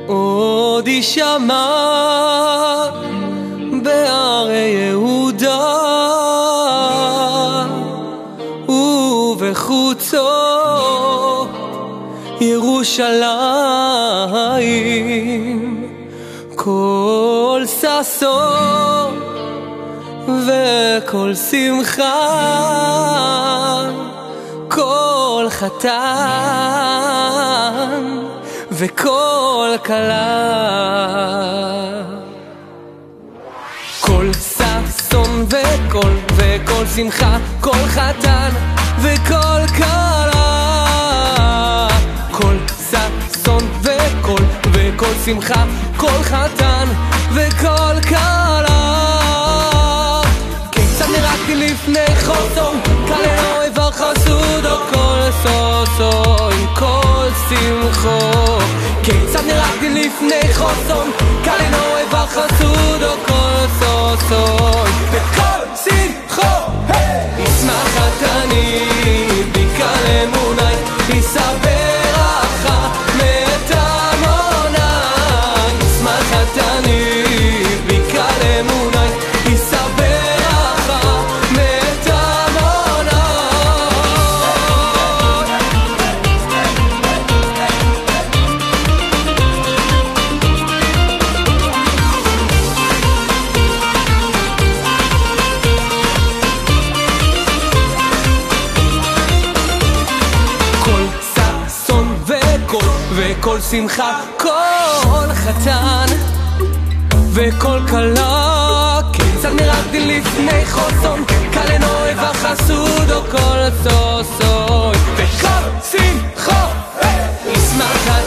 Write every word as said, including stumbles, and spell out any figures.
עוד יישמע בערי יהודה ובחוצות ירושלים, כל ששון וכל שמחה, כל חתן וכל כלה, כל ששון וכל וכל שמחה, כל חתן וכל כלה, כל ששון וכל וכל שמחה, כל חתן וכל כלה. כיצד נראיתי לפני חוסון, כלנו איבר חסוד או כל סוסו עם כל שמחו. כיצד נראיתי לפני חוסון, כלנו איבר חסוד או כל סוסו וכל שמחו. ישמח חתני בקל אמוני, יישא ברכה מאת עמוני. ישמח חתני בקל אמוני, יישא ברכה מאת עמוני. כל ששון וכל וכל שמחה, כל חתן וכל כלה. כיצד נראיתי לפני חוסון, כלנו איבר חסוד או כל סוסו וכל שמחו. ישמח